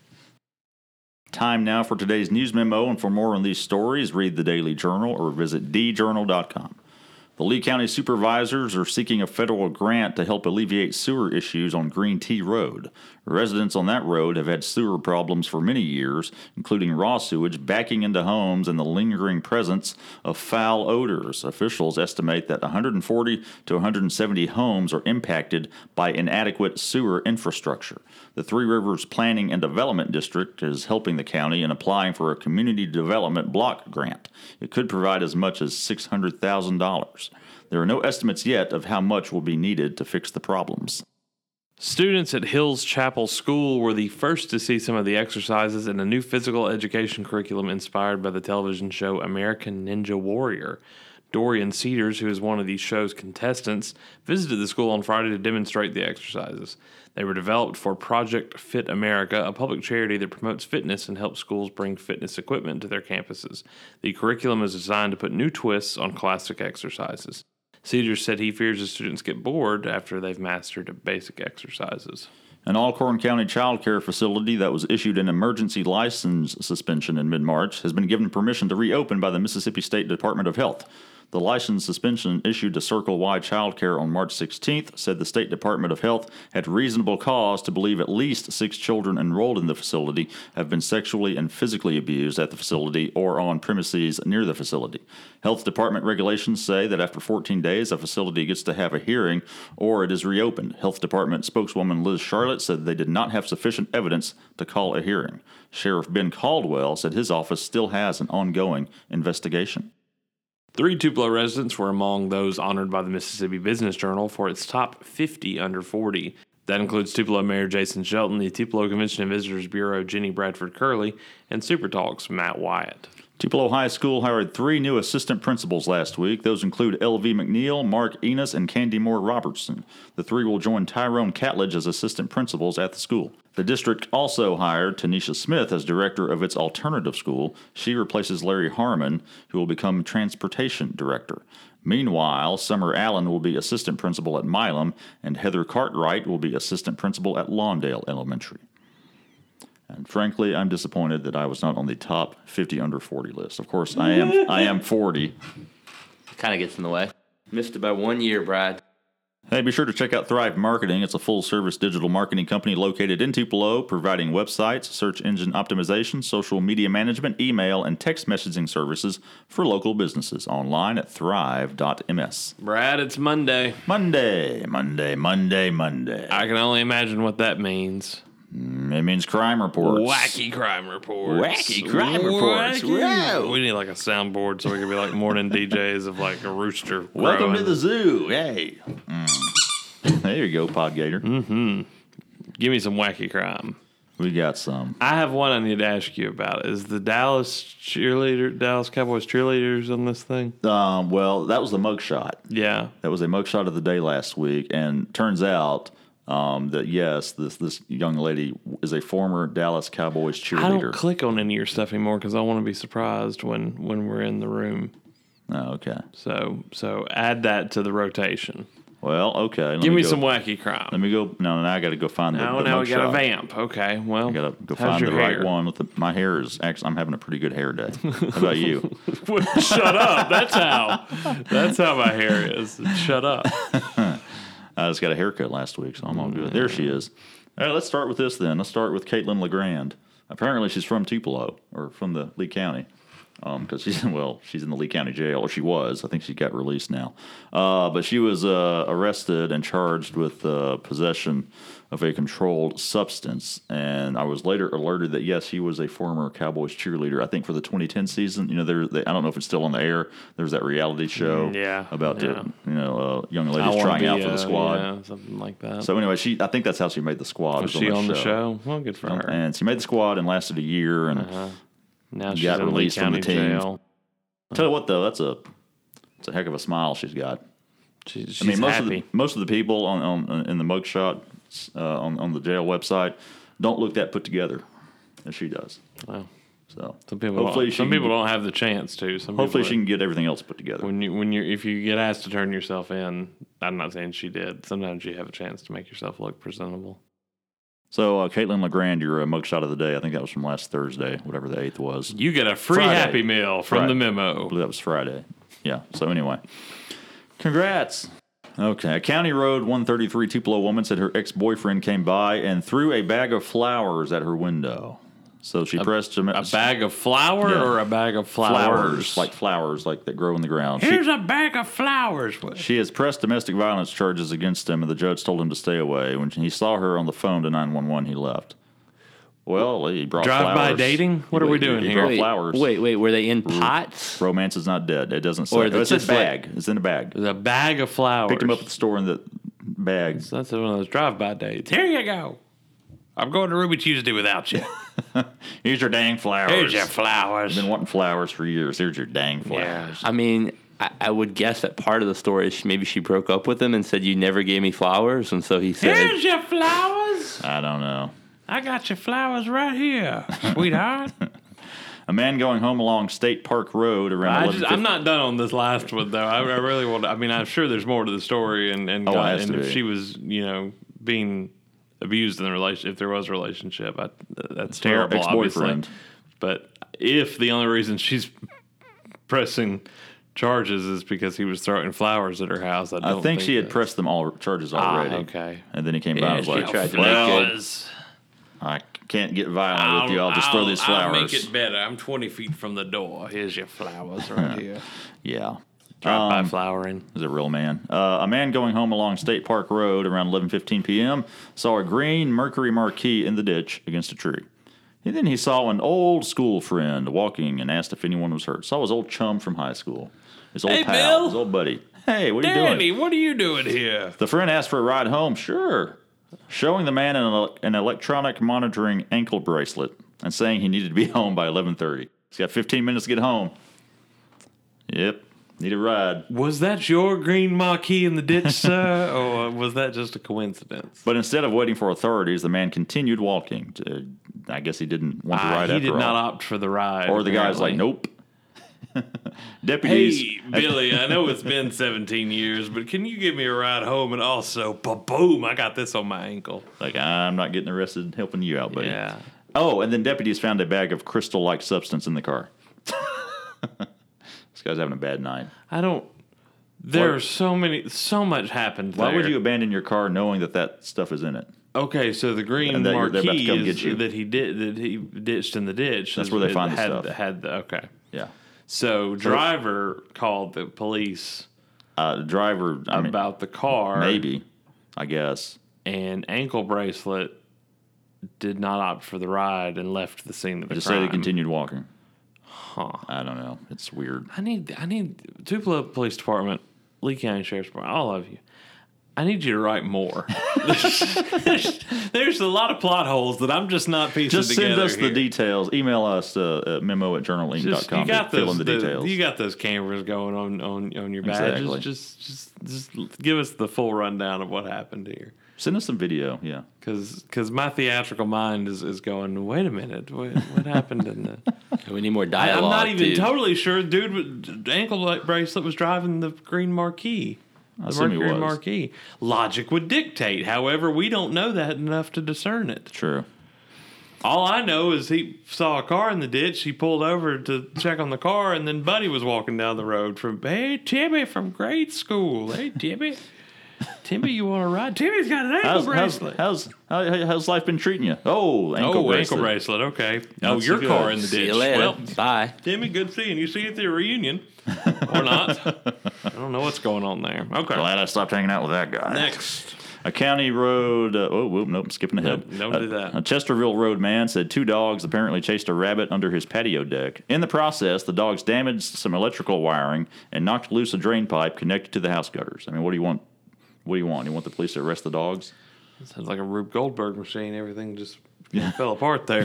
Speaker 2: Time now for today's news memo, and for more on these stories, read the Daily Journal or visit djournal.com. The Lee County supervisors are seeking a federal grant to help alleviate sewer issues on Green Tea Road. Residents on that road have had sewer problems for many years, including raw sewage backing into homes and the lingering presence of foul odors. Officials estimate that 140 to 170 homes are impacted by inadequate sewer infrastructure. The Three Rivers Planning and Development District is helping the county in applying for a community development block grant. It could provide as much as $600,000. There are no estimates yet of how much will be needed to fix the problems.
Speaker 1: Students at Hills Chapel School were the first to see some of the exercises in a new physical education curriculum inspired by the television show American Ninja Warrior. Dorian Cedars, who is one of these show's contestants, visited the school on Friday to demonstrate the exercises. They were developed for Project Fit America, a public charity that promotes fitness and helps schools bring fitness equipment to their campuses. The curriculum is designed to put new twists on classic exercises. Cedars said he fears the students get bored after they've mastered basic exercises.
Speaker 2: An Alcorn County child care facility that was issued an emergency license suspension in mid-March has been given permission to reopen by the Mississippi State Department of Health. The license suspension issued to Circle Y Child Care on March 16th said the State Department of Health had reasonable cause to believe at least 6 children enrolled in the facility have been sexually and physically abused at the facility or on premises near the facility. Health Department regulations say that after 14 days, a facility gets to have a hearing or it is reopened. Health Department spokeswoman Liz Charlotte said they did not have sufficient evidence to call a hearing. Sheriff Ben Caldwell said his office still has an ongoing investigation.
Speaker 1: 3 Tupelo residents were among those honored by the Mississippi Business Journal for its top 50 under 40. That includes Tupelo Mayor Jason Shelton, the Tupelo Convention and Visitors Bureau Jenny Bradford Curley, and Super Talk's Matt Wyatt.
Speaker 2: Tupelo High School hired 3 new assistant principals last week. Those include L.V. McNeil, Mark Enos, and Candy Moore Robertson. The 3 will join Tyrone Catledge as assistant principals at the school. The district also hired Tanisha Smith as director of its alternative school. She replaces Larry Harmon, who will become transportation director. Meanwhile, Summer Allen will be assistant principal at Milam, and Heather Cartwright will be assistant principal at Lawndale Elementary. And frankly, I'm disappointed that I was not on the top 50 under 40 list. Of course, I am 40.
Speaker 3: Kind of gets in the way. Missed it by 1 year, Brad.
Speaker 2: Hey, be sure to check out Thrive Marketing. It's a full-service digital marketing company located in Tupelo, providing websites, search engine optimization, social media management, email, and text messaging services for local businesses. Online at thrive.ms.
Speaker 1: Brad, it's Monday.
Speaker 2: Monday.
Speaker 1: I can only imagine what that means.
Speaker 2: It means crime reports.
Speaker 1: Wacky crime reports.
Speaker 2: Wacky. Whoa.
Speaker 1: We need like a soundboard so we can be like morning DJs of like a rooster.
Speaker 2: Welcome to
Speaker 1: crowing.
Speaker 2: the zoo. Hey. There you go, Podgator.
Speaker 1: Give me some wacky crime.
Speaker 2: We got some.
Speaker 1: I have one I need to ask you about. Is the Dallas Cowboys cheerleaders on this thing?
Speaker 2: Well, that was the mugshot.
Speaker 1: Yeah.
Speaker 2: That was a mugshot of the day last week, and turns out that yes, this young lady is a former Dallas Cowboys cheerleader.
Speaker 1: I don't click on any of your stuff anymore because I want to be surprised when we're in the room.
Speaker 2: Oh, okay.
Speaker 1: So add that to the rotation.
Speaker 2: Well, okay.
Speaker 1: Give me some wacky crime.
Speaker 2: Let me go. No, now I got to go find the
Speaker 1: Now
Speaker 2: mugshot.
Speaker 1: we got a vamp. Okay, well,
Speaker 2: I got to go
Speaker 1: how's
Speaker 2: find
Speaker 1: your
Speaker 2: the
Speaker 1: hair?
Speaker 2: right one. My hair is actually. I'm having a pretty good hair day. How about you?
Speaker 1: Shut up. That's how my hair is. Shut up.
Speaker 2: I just got a haircut last week, so I'm all good. There she is. All right, let's start with this then. Let's start with Caitlin LeGrand. Apparently, she's from Tupelo, or from the Lee County, because she's in the Lee County jail, or she was. I think she got released now. But she was arrested and charged with possession of a controlled substance. And I was later alerted that, yes, he was a former Cowboys cheerleader, I think for the 2010 season. You know, I don't know if it's still on the air. There's that reality show about young ladies trying out for the squad.
Speaker 1: Yeah, something like that.
Speaker 2: So anyway, I think that's how she made the squad.
Speaker 1: Was she on the show? Well, good for her.
Speaker 2: And she made the squad and lasted a year and
Speaker 1: now she's
Speaker 2: got
Speaker 1: in
Speaker 2: released
Speaker 1: Lee
Speaker 2: from the
Speaker 1: County
Speaker 2: team.
Speaker 1: jail.
Speaker 2: Tell you what, though, it's a heck of a smile she's got.
Speaker 1: She's
Speaker 2: happy. Most of the people in the mugshot on the jail website don't look that put together as she does.
Speaker 1: Wow.
Speaker 2: So
Speaker 1: Some people don't have the chance to.
Speaker 2: Hopefully she can get everything else put together.
Speaker 1: If you get asked to turn yourself in, I'm not saying she did. Sometimes you have a chance to make yourself look presentable.
Speaker 2: So Caitlin LeGrand, your mugshot of the day. I think that was from last Thursday, whatever the 8th was.
Speaker 1: You get a free
Speaker 2: Friday.
Speaker 1: Happy Meal from the
Speaker 2: I
Speaker 1: memo.
Speaker 2: believe that was Friday. Yeah. So anyway, congrats. Okay. A County Road 133 Tupelo woman said her ex-boyfriend came by and threw a bag of flowers at her window. So she pressed
Speaker 1: A bag of flour or a bag of flowers?
Speaker 2: flowers like that grow in the ground.
Speaker 1: Here's a bag of flowers.
Speaker 2: She has pressed domestic violence charges against him, and the judge told him to stay away. When he saw her on the phone to 911, he left. Well, he brought flowers.
Speaker 1: Drive-by dating? What are we doing
Speaker 2: he
Speaker 1: here?
Speaker 2: brought flowers.
Speaker 3: Wait, were they in pots?
Speaker 2: Romance is not dead. It doesn't say.
Speaker 3: Or
Speaker 2: It's in a
Speaker 3: just
Speaker 2: bag. It's in a bag.
Speaker 1: There's a bag of flowers.
Speaker 2: Picked him up at the store in the bag.
Speaker 1: So that's one of those drive-by dates. Here you go. I'm going to Ruby Tuesday without you.
Speaker 2: Here's your dang flowers.
Speaker 1: Here's your flowers.
Speaker 2: I've been wanting flowers for years. Here's your dang flowers.
Speaker 3: I mean, I would guess that part of the story is maybe she broke up with him and said, "You never gave me flowers," and so he said,
Speaker 1: Here's your flowers.
Speaker 2: I don't know.
Speaker 1: I got your flowers right here, sweetheart.
Speaker 2: A man going home along State Park Road around.
Speaker 1: I'm not done on this last one though. I really want. I mean, I'm sure there's more to the story, and if she was, being abused in the relationship, if there was a relationship, that's terrible,
Speaker 2: ex-boyfriend.
Speaker 1: obviously. But if the only reason she's pressing charges is because he was throwing flowers at her house, I
Speaker 2: think she had pressed them all charges already.
Speaker 1: Okay.
Speaker 2: And then he came by and was like,
Speaker 3: tried to make it.
Speaker 2: I can't get violent with you. I'll just throw these flowers.
Speaker 1: I'll make it better. I'm 20 feet from the door. Here's your flowers right here.
Speaker 2: Yeah.
Speaker 1: Drive-by flowering.
Speaker 2: Is a real man. A man going home along State Park Road around 11:15 p.m. saw a green Mercury Marquis in the ditch against a tree. And then he saw an old school friend walking and asked if anyone was hurt. Saw his old chum from high school. His old pal.
Speaker 1: Bill.
Speaker 2: His old buddy. Hey, what are you
Speaker 1: Danny,
Speaker 2: doing?
Speaker 1: what are you doing here?
Speaker 2: The friend asked for a ride home. Sure. Showing the man an electronic monitoring ankle bracelet and saying he needed to be home by 11:30. He's got 15 minutes to get home. Yep. Need a ride.
Speaker 1: Was that your green Marquis in the ditch, sir? Or was that just a coincidence?
Speaker 2: But instead of waiting for authorities, the man continued walking. I guess he didn't want to ride after all.
Speaker 1: He did not opt for the ride.
Speaker 2: Or the guy's like, nope. Deputies.
Speaker 1: Hey, Billy, I know it's been 17 years, but can you give me a ride home? And also, boom, I got this on my ankle.
Speaker 2: Like, I'm not getting arrested helping you out, buddy.
Speaker 1: Yeah.
Speaker 2: Oh, and then deputies found a bag of crystal-like substance in the car. This guy's having a bad night.
Speaker 1: I don't There's so much happened there.
Speaker 2: Why would you abandon your car knowing that stuff is in it?
Speaker 1: Okay, so the green
Speaker 2: And that they're about to
Speaker 1: marquee
Speaker 2: come
Speaker 1: is
Speaker 2: get you.
Speaker 1: that he ditched in the ditch.
Speaker 2: That's where they find the
Speaker 1: had,
Speaker 2: stuff.
Speaker 1: Okay.
Speaker 2: Yeah.
Speaker 1: So driver called the police
Speaker 2: Driver, I mean,
Speaker 1: about the car.
Speaker 2: maybe, I guess.
Speaker 1: And Ankle Bracelet did not opt for the ride and left the scene of the
Speaker 2: Just
Speaker 1: crime.
Speaker 2: say they continued walking.
Speaker 1: Huh.
Speaker 2: I don't know. It's weird.
Speaker 1: I need Tupelo Police Department, Lee County Sheriff's Department, all of you. I need you to write more. There's a lot of plot holes that I'm just not piecing
Speaker 2: Just
Speaker 1: together.
Speaker 2: send us
Speaker 1: here.
Speaker 2: the details. Email us memo@journalinc.com to fill in the details.
Speaker 1: You got those cameras going on your badge.
Speaker 2: Exactly.
Speaker 1: Just give us the full rundown of what happened here.
Speaker 2: Send us some video. Yeah.
Speaker 1: Because my theatrical mind is going, wait a minute, what happened in the...
Speaker 3: We need more
Speaker 1: I'm
Speaker 3: dialogue.
Speaker 1: not even
Speaker 3: too.
Speaker 1: totally sure the ankle bracelet was driving the green marquee. The
Speaker 2: assume he
Speaker 1: Mercury
Speaker 2: was.
Speaker 1: marquee. Logic would dictate. However, we don't know that enough to discern it.
Speaker 2: True.
Speaker 1: All I know is he saw a car in the ditch. He pulled over to check on the car, and then Buddy was walking down the road from, hey, Timmy from grade school. Hey, Timmy. Timmy, you want to ride? Timmy's got an ankle bracelet.
Speaker 2: How's life been treating you? Oh, ankle bracelet.
Speaker 1: Ankle bracelet. Okay.
Speaker 2: Not
Speaker 1: your
Speaker 2: so
Speaker 1: car
Speaker 2: good.
Speaker 1: in the
Speaker 3: See
Speaker 1: ditch.
Speaker 3: you later.
Speaker 1: Well,
Speaker 3: Bye.
Speaker 1: Timmy, good seeing you. See you at the reunion. Or not. I don't know what's going on there. Okay.
Speaker 2: Glad I stopped hanging out with that guy.
Speaker 1: Next.
Speaker 2: A county road. Nope, skipping ahead.
Speaker 1: Nope, don't do that.
Speaker 2: A Chesterville Road man said 2 dogs apparently chased a rabbit under his patio deck. In the process, the dogs damaged some electrical wiring and knocked loose a drain pipe connected to the house gutters. I mean, what do you want? What do you want? You want the police to arrest the dogs?
Speaker 1: Sounds like a Rube Goldberg machine. Everything just fell apart there.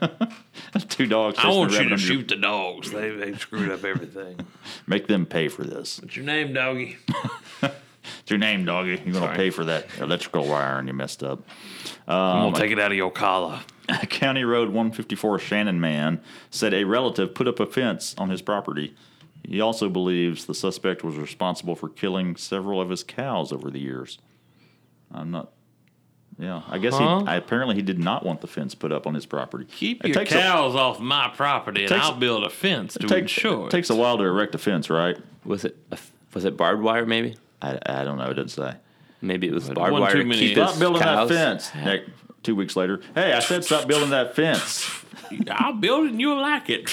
Speaker 2: 2 dogs.
Speaker 1: I
Speaker 2: chasing a
Speaker 1: want you
Speaker 2: rabbit
Speaker 1: to
Speaker 2: under your-
Speaker 1: shoot the dogs. They screwed up everything.
Speaker 2: Make them pay for this.
Speaker 1: What's your name, doggy?
Speaker 2: What's your name, doggy? You're going to
Speaker 1: Sorry.
Speaker 2: pay for that electrical wire and you messed up.
Speaker 1: I'm going to take it out of your collar.
Speaker 2: County Road 154 Shannon man said a relative put up a fence on his property. He also believes the suspect was responsible for killing several of his cows over the years. I'm not. Yeah, I guess apparently he did not want the fence put up on his property.
Speaker 1: Keep
Speaker 2: It
Speaker 1: your
Speaker 2: takes
Speaker 1: cows off my property, and
Speaker 2: takes-
Speaker 1: I'll build a fence to
Speaker 2: It
Speaker 1: ensure.
Speaker 2: takes a while to erect a fence, right?
Speaker 3: Was it barbed wire? Maybe.
Speaker 2: I don't know. It doesn't say.
Speaker 3: Maybe it was
Speaker 1: But
Speaker 3: barbed
Speaker 1: one
Speaker 3: wire
Speaker 1: too
Speaker 3: to
Speaker 1: many-
Speaker 3: keep
Speaker 1: Stop
Speaker 3: his
Speaker 2: Building
Speaker 3: cows.
Speaker 2: that fence. 2 weeks later, hey, I said stop building that fence.
Speaker 1: I'll build it, and you'll like it.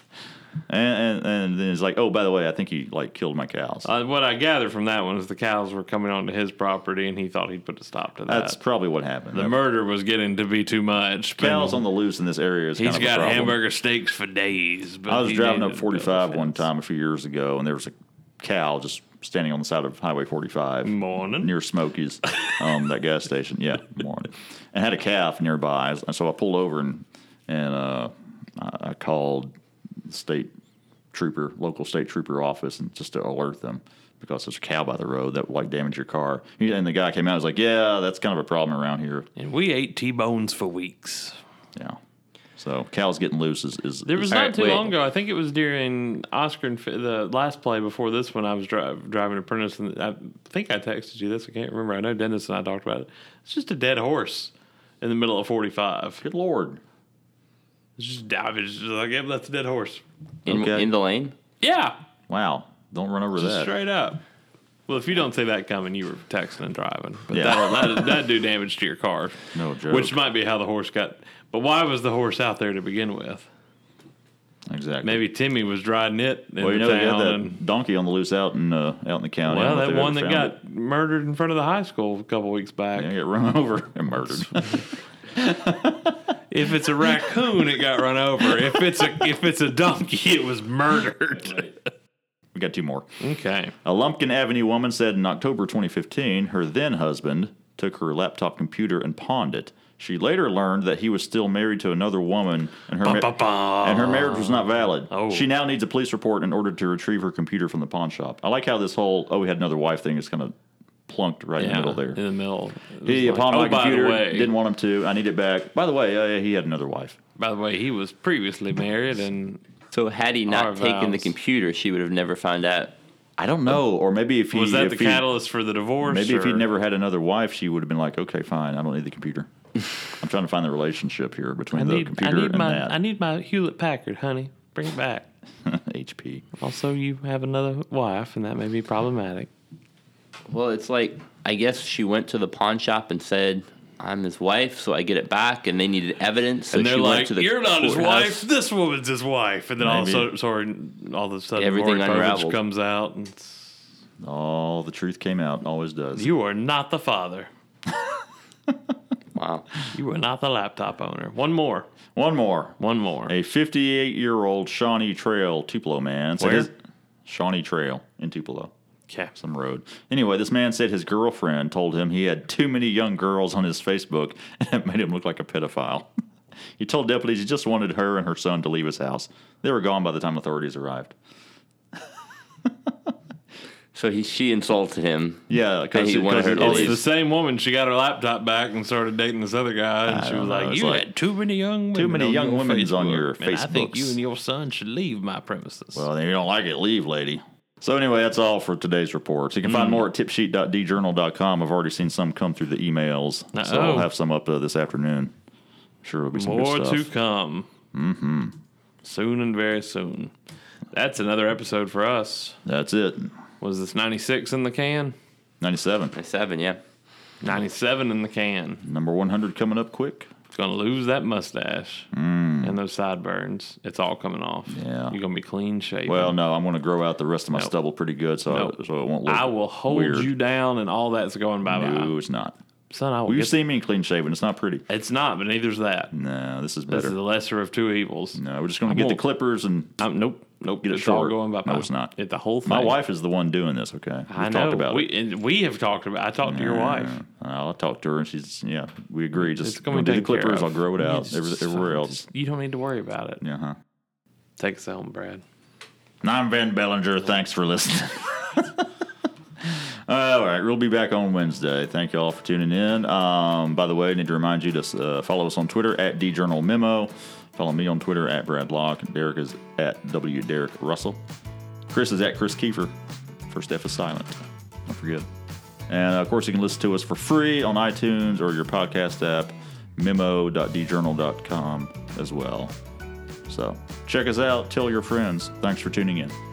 Speaker 2: And then it's like, oh, by the way, I think he killed my cows.
Speaker 1: What I gathered from that one is the cows were coming onto his property, and he thought he'd put a stop to that.
Speaker 2: That's probably what happened.
Speaker 1: The murder was getting to be too much.
Speaker 2: Cows on the loose in this area is
Speaker 1: He's
Speaker 2: kind of a
Speaker 1: got
Speaker 2: problem.
Speaker 1: hamburger steaks for days. But
Speaker 2: I was
Speaker 1: he
Speaker 2: driving
Speaker 1: needed
Speaker 2: up
Speaker 1: to
Speaker 2: 45
Speaker 1: build a
Speaker 2: one
Speaker 1: fence.
Speaker 2: time a few years ago, and there was a cow just standing on the side of Highway 45
Speaker 1: Morning.
Speaker 2: near Smokies, that gas station. Yeah, morning. And had a calf nearby. And so I pulled over and I called the local state trooper office, and just to alert them because there's a cow by the road that would damage your car. And the guy came out and was like, yeah, that's kind of a problem around here.
Speaker 1: And we ate T-bones for weeks.
Speaker 2: Yeah. So cows getting loose is
Speaker 1: There was
Speaker 3: All
Speaker 1: not
Speaker 3: right,
Speaker 1: too
Speaker 3: wait.
Speaker 1: long ago. I think it was during Oscar and the last play before this one. I was driving Apprentice, and I think I texted you this. I can't remember. I know Dennis and I talked about it. It's just a dead horse in the middle of 45.
Speaker 2: good Lord.
Speaker 1: It's just like, yeah, that's a dead horse.
Speaker 2: Okay.
Speaker 3: In the lane.
Speaker 1: Yeah,
Speaker 2: Wow. Don't run over
Speaker 1: just
Speaker 2: that.
Speaker 1: straight up. Well, if you don't see that coming, you were texting and driving. But
Speaker 2: Yeah.
Speaker 1: that do damage to your car.
Speaker 2: No joke.
Speaker 1: Which might be how the horse got. But why was the horse out there to begin with?
Speaker 2: Exactly.
Speaker 1: Maybe Timmy was riding it in
Speaker 2: Well, you
Speaker 1: the
Speaker 2: know, you
Speaker 1: town.
Speaker 2: had that
Speaker 1: and,
Speaker 2: donkey on the loose out in the county. I
Speaker 1: well,
Speaker 2: don't know if
Speaker 1: that
Speaker 2: they've
Speaker 1: one
Speaker 2: ever
Speaker 1: that
Speaker 2: found
Speaker 1: got murdered in front of the high school a couple weeks back.
Speaker 2: it. Yeah, get run over and murdered.
Speaker 1: If it's a raccoon, it got run over. If it's a donkey, it was murdered.
Speaker 2: We got 2 more.
Speaker 1: Okay.
Speaker 2: A Lumpkin Avenue woman said in October 2015, her then husband took her laptop computer and pawned it. She later learned that he was still married to another woman, and her marriage was not valid.
Speaker 1: Oh.
Speaker 2: She now needs a police report in order to retrieve her computer from the pawn shop. I like how this whole we had another wife thing is kind of plunked right in the middle there.
Speaker 1: In the middle. It
Speaker 2: He
Speaker 1: was
Speaker 2: pawned my
Speaker 1: by the
Speaker 2: computer.
Speaker 1: way-
Speaker 2: Didn't want him to. I need it back. By the way, he had another wife.
Speaker 1: By the way, he was previously married, and
Speaker 3: So had he
Speaker 1: Our
Speaker 3: not taken the
Speaker 1: vows.
Speaker 3: computer, she would have never found out.
Speaker 2: I don't know, or maybe if he
Speaker 1: was that
Speaker 2: if
Speaker 1: the
Speaker 2: he-
Speaker 1: catalyst for the divorce?
Speaker 2: Maybe if he'd
Speaker 1: or-
Speaker 2: never had another wife, she would have been like, okay, fine, I don't need the computer. I'm trying to find the relationship here between the computer and that.
Speaker 1: I need my Hewlett Packard, honey. Bring it back.
Speaker 2: He HP.
Speaker 1: Also, you have another wife, and that may be problematic.
Speaker 3: Well, it's like, I guess she went to the pawn shop and said, I'm his wife, so I get it back, and they needed evidence. So
Speaker 1: and they're
Speaker 3: she
Speaker 1: like,
Speaker 3: went to the
Speaker 1: you're not his
Speaker 3: courthouse.
Speaker 1: wife, this woman's his wife. And then all of a sudden,
Speaker 3: Everything
Speaker 1: Maury Povich
Speaker 3: unraveled.
Speaker 1: comes out, and
Speaker 2: All the truth came out. Always does.
Speaker 1: you are not the father.
Speaker 3: Wow.
Speaker 1: You are not the laptop owner. One more.
Speaker 2: One more.
Speaker 1: A
Speaker 2: A 58-year-old Shawnee Trail Tupelo man.
Speaker 1: Where?
Speaker 2: Shawnee Trail in Tupelo.
Speaker 1: Okay.
Speaker 2: Some road. Anyway, this man said his girlfriend told him he had too many young girls on his Facebook, and it made him look like a pedophile. He told deputies he just wanted her and her son to leave his house. They were gone by the time authorities arrived.
Speaker 3: So she insulted him.
Speaker 2: Yeah,
Speaker 3: And he wanted her to
Speaker 1: It's
Speaker 3: leave.
Speaker 1: the same woman. She got her laptop back and started dating this other guy, and she was like, "You had too many young women.
Speaker 2: many young women's on your
Speaker 1: and I think
Speaker 2: Facebooks.
Speaker 1: you and your son should leave my premises."
Speaker 2: Well, if you don't like it, leave, lady. So anyway, that's all for today's reports. You can find more at tipsheet.djournal.com. I've already seen some come through the emails, so I'll have some up this afternoon. Sure, it'll be some
Speaker 1: More
Speaker 2: good stuff.
Speaker 1: to come. Mm-hmm. Soon and very soon. That's another episode for us.
Speaker 2: That's it.
Speaker 1: Was this 96 in the can?
Speaker 2: 97.
Speaker 3: 7, yeah.
Speaker 1: 97 in the can.
Speaker 2: Number 100 coming up quick.
Speaker 1: It's going to lose that mustache and those sideburns. It's all coming off.
Speaker 2: Yeah.
Speaker 1: You're going to be clean shaven.
Speaker 2: Well, no, I'm going to grow out the rest of my
Speaker 1: Nope.
Speaker 2: stubble pretty good, so
Speaker 1: Nope.
Speaker 2: so it won't look
Speaker 1: I will hold
Speaker 2: weird.
Speaker 1: you down and all that's going bye-bye.
Speaker 2: No, it's not.
Speaker 1: Son, I will
Speaker 2: Well, you
Speaker 1: get
Speaker 2: see me clean shaven. It's not pretty.
Speaker 1: It's not, but neither's that.
Speaker 2: No, this is
Speaker 1: This
Speaker 2: better.
Speaker 1: is the lesser of two evils.
Speaker 2: No, we're just going to get the
Speaker 1: won't-
Speaker 2: clippers and
Speaker 1: Nope.
Speaker 2: get it
Speaker 1: It's all
Speaker 2: short.
Speaker 1: going bye-bye.
Speaker 2: No, it's not.
Speaker 1: The whole thing.
Speaker 2: My wife is the one doing this, okay?
Speaker 1: I
Speaker 2: We've
Speaker 1: know.
Speaker 2: talked about it.
Speaker 1: And we have talked about. I talked to your wife.
Speaker 2: I'll talk to her, and we agree.
Speaker 1: It's
Speaker 2: Just
Speaker 1: gonna
Speaker 2: gonna
Speaker 1: be
Speaker 2: do the
Speaker 1: taken care
Speaker 2: clippers.
Speaker 1: of.
Speaker 2: I'll grow it
Speaker 1: Yeah,
Speaker 2: out. Everywhere else.
Speaker 1: You don't need to worry about it.
Speaker 2: Yeah, huh?
Speaker 1: Take us home, Brad.
Speaker 2: I'm Ben Bellinger. Thanks for listening. All right, we'll be back on Wednesday. Thank you all for tuning in. By the way, I need to remind you to follow us on Twitter at DJournalMemo. Follow me on Twitter at Brad Locke. Derek is at WDerek Russell. Chris is at Chris Kiefer. First F is silent. Don't forget. And, of course, you can listen to us for free on iTunes or your podcast app, memo.djournal.com as well. So check us out. Tell your friends. Thanks for tuning in.